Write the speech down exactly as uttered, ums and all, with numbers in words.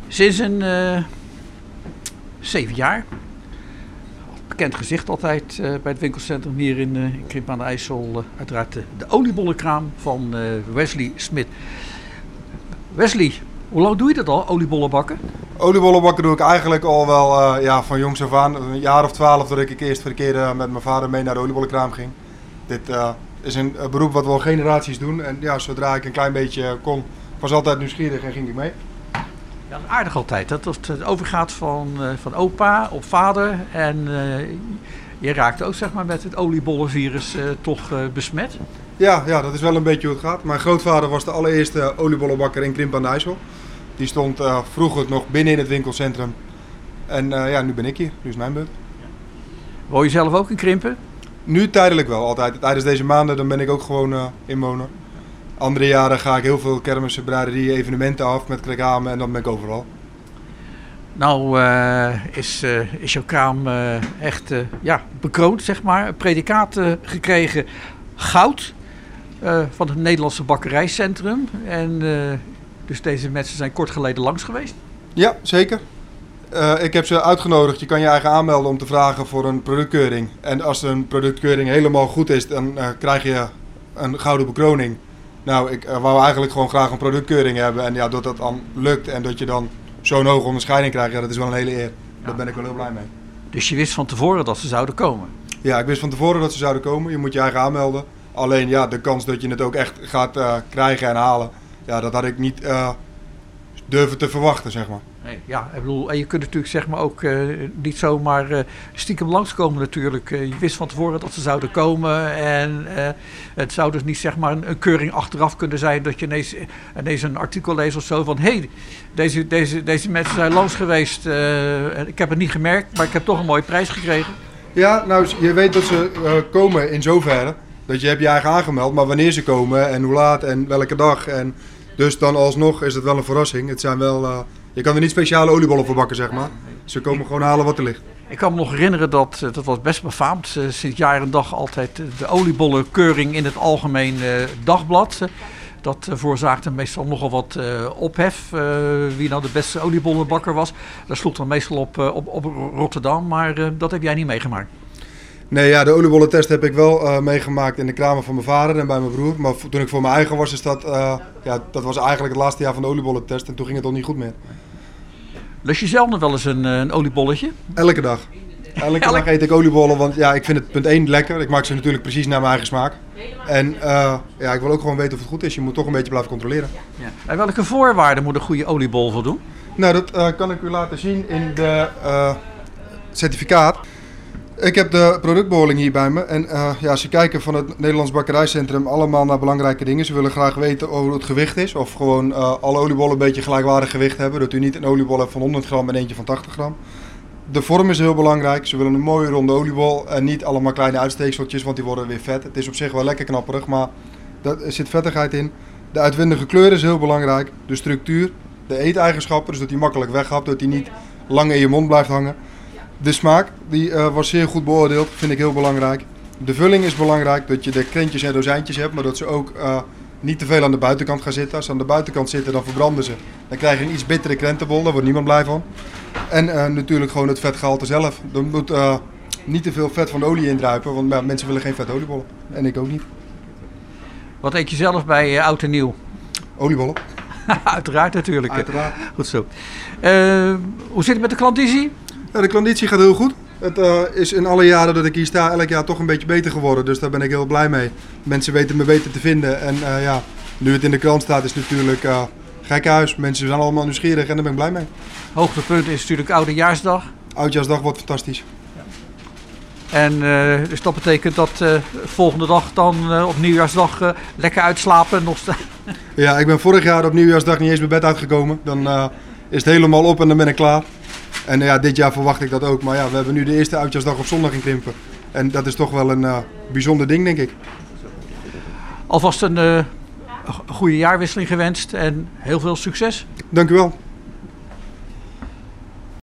Sinds een uh, zeven jaar. Bekend gezicht altijd uh, bij het winkelcentrum hier in, uh, in Krimpen aan de IJssel. Uh, uiteraard de, de oliebollenkraam van uh, Wesley Smit. Wesley, hoe lang doe je dat al, oliebollen bakken? Oliebollen bakken doe ik eigenlijk al wel uh, ja, van jongs af aan. Een jaar of twaalf dat ik eerst voor de keer uh, met mijn vader mee naar de oliebollenkraam ging. Dit uh, is een uh, beroep wat we al generaties doen. En ja, zodra ik een klein beetje kon, was altijd nieuwsgierig en ging ik mee. Ja, aardig altijd. Dat het overgaat van, uh, van opa op vader. En uh, je raakt ook zeg maar, met het oliebollenvirus uh, toch uh, besmet. Ja, ja, dat is wel een beetje hoe het gaat. Mijn grootvader was de allereerste oliebollenbakker in Krimpen aan de IJssel. Die stond uh, vroeger nog binnen in het winkelcentrum. En uh, ja, nu ben ik hier. Nu is mijn beurt. Woon je zelf ook in Krimpen? Nu tijdelijk wel, altijd. Tijdens deze maanden dan ben ik ook gewoon uh, inwoner. Andere jaren ga ik heel veel kermissen, braderieën, evenementen af met kramen en dan ben ik overal. Nou uh, is, uh, is jouw kraam uh, echt uh, ja, bekroond, zeg maar. Een predicaat uh, gekregen goud uh, van het Nederlandse bakkerijcentrum. En uh, dus deze mensen zijn kort geleden langs geweest. Ja, zeker. Uh, ik heb ze uitgenodigd. Je kan je eigen aanmelden om te vragen voor een productkeuring. En als een productkeuring helemaal goed is, dan uh, krijg je een gouden bekroning. Nou, ik uh, wou eigenlijk gewoon graag een productkeuring hebben. En ja, dat dat dan lukt en dat je dan zo'n hoge onderscheiding krijgt, ja, dat is wel een hele eer. Ja. Daar ben ik wel heel blij mee. Dus je wist van tevoren dat ze zouden komen? Ja, ik wist van tevoren dat ze zouden komen. Je moet je eigen aanmelden. Alleen ja, de kans dat je het ook echt gaat uh, krijgen en halen, ja, dat had ik niet uh, durven te verwachten, zeg maar. Nee, ja, ik bedoel, en je kunt natuurlijk zeg maar ook uh, niet zomaar uh, stiekem langskomen natuurlijk. Uh, je wist van tevoren dat ze zouden komen en uh, het zou dus niet zeg maar een, een keuring achteraf kunnen zijn dat je ineens, ineens een artikel leest of zo van hé, hey, deze, deze, deze mensen zijn langs geweest. Uh, ik heb het niet gemerkt, maar ik heb toch een mooie prijs gekregen. Ja, nou, je weet dat ze uh, komen in zoverre dat je hebt je eigen aangemeld, maar wanneer ze komen en hoe laat en welke dag. En dus dan alsnog is het wel een verrassing. Het zijn wel... Uh, Je kan er niet speciale oliebollen voor bakken, zeg maar. Ze komen gewoon halen wat er ligt. Ik kan me nog herinneren dat, dat was best befaamd. Uh, sinds jaar en dag altijd de oliebollenkeuring in het Algemeen uh, Dagblad. Dat uh, veroorzaakte meestal nogal wat uh, ophef. Uh, wie nou de beste oliebollenbakker was. Dat sloeg dan meestal op, uh, op, op Rotterdam. Maar uh, dat heb jij niet meegemaakt. Nee, ja, de oliebollentest heb ik wel uh, meegemaakt in de kramen van mijn vader en bij mijn broer. Maar toen ik voor mijn eigen was, is dat, uh, ja, dat was eigenlijk het laatste jaar van de oliebollentest. En toen ging het al niet goed meer. Lust je zelf nog wel eens een, een oliebolletje? Elke dag. Elke dag eet ik oliebollen, want ja, ik vind het punt één lekker. Ik maak ze natuurlijk precies naar mijn eigen smaak. En uh, ja, ik wil ook gewoon weten of het goed is. Je moet toch een beetje blijven controleren. Ja. En welke voorwaarden moet een goede oliebol voldoen? Nou, dat uh, kan ik u laten zien in de uh, certificaat. Ik heb de productbeoordeling hier bij me en uh, ja, ze kijken van het Nederlands Bakkerijcentrum allemaal naar belangrijke dingen. Ze willen graag weten hoe het gewicht is of gewoon uh, alle oliebollen een beetje gelijkwaardig gewicht hebben. Dat u niet een oliebol hebt van honderd gram en eentje van tachtig gram. De vorm is heel belangrijk. Ze willen een mooie ronde oliebol en niet allemaal kleine uitsteekseltjes, want die worden weer vet. Het is op zich wel lekker knapperig, maar er zit vettigheid in. De uitwendige kleur is heel belangrijk. De structuur, de eeteigenschappen, dus dat die makkelijk weggapt, dat die niet lang in je mond blijft hangen. De smaak, die uh, was zeer goed beoordeeld, vind ik heel belangrijk. De vulling is belangrijk, dat je de krentjes en rozijntjes hebt, maar dat ze ook uh, niet te veel aan de buitenkant gaan zitten. Als ze aan de buitenkant zitten, dan verbranden ze. Dan krijg je een iets bittere krentenbol, daar wordt niemand blij van. En uh, natuurlijk gewoon het vetgehalte zelf. Er moet uh, niet te veel vet van de olie indruipen, want uh, mensen willen geen vette oliebollen. En ik ook niet. Wat eet je zelf bij uh, Oud en Nieuw? Oliebollen. Uiteraard natuurlijk. Uiteraard. Goed zo. Uh, hoe zit het met de klandizie? Ja, de klanditie gaat heel goed. Het uh, is in alle jaren dat ik hier sta elk jaar toch een beetje beter geworden. Dus daar ben ik heel blij mee. Mensen weten me beter te vinden. En uh, ja, nu het in de krant staat is het natuurlijk uh, gekhuis. Mensen zijn allemaal nieuwsgierig en daar ben ik blij mee. Hoogtepunt is natuurlijk Oudejaarsdag. Oudjaarsdag wordt fantastisch. En uh, dus dat betekent dat uh, volgende dag dan uh, op Nieuwjaarsdag uh, lekker uitslapen. Nog sta- ja, ik ben vorig jaar op Nieuwjaarsdag niet eens mijn bed uitgekomen. Dan uh, is het helemaal op en dan ben ik klaar. En ja, dit jaar verwacht ik dat ook. Maar ja, we hebben nu de eerste Oudjaarsdag op zondag in Krimpen. En dat is toch wel een uh, bijzonder ding, denk ik. Alvast een uh, goede jaarwisseling gewenst en heel veel succes. Dank u wel.